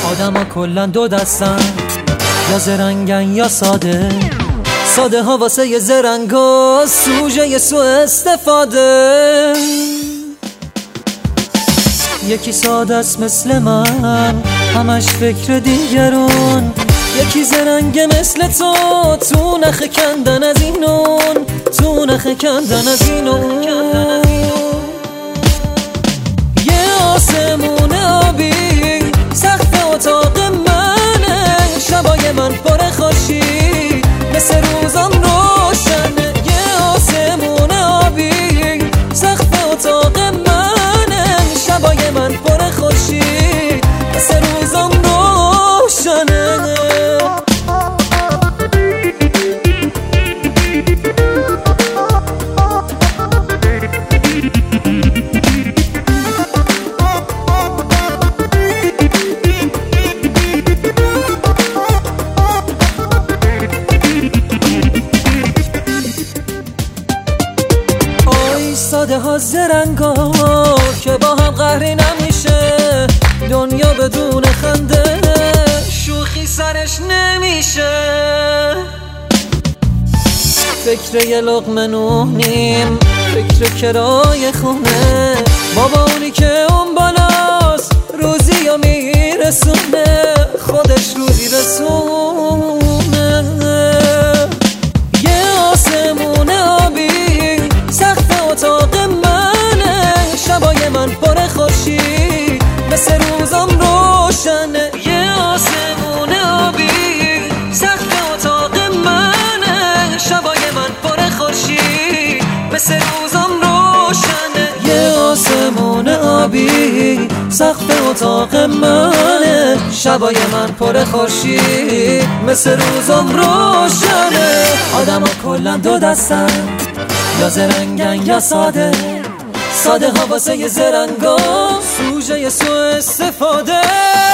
آدما کلن دو دستن، یا زرنگن یا ساده. ساده ها واسه یه زرنگا سوژه سو استفاده. یکی ساده است مثل من، همش فکر دیگرون. یکی زرنگه مثل تو نخ کندن از اینون، تو نخ کندن از اینون. یه آسمون آبی سقف اتاق منه، شبای من پر خوشی مثل روزم روشنه. یه آسمون آبی سقف اتاق منه، شبای من پر خوشی مثل روزم روشنه. ساده ها زرنگا که با هم قهری نمیشه، دنیا بدون خنده شوخی سرش نمیشه. فکر یه لقمه نونیم، فکر کرای خونه، بابا اونی که اون بالاست روزی یا میرسونه، خودش روزی رسونه. یه آسمون آبی سقف اتاق منه، شبای من پر خوشی مثل روزم روشنه. یه آسمون آبی سقف اتاق منه، شبای من پر خوشی مثل روزم روشنه. یه آسمون آبی سقف اتاق منه، شبای من پر خوشی مثل روزم روشنه. آدما کلن دو دستن، یا زرنگن یا ساده. ساده ها واسه یه زرنگا سوژه سو استفاده.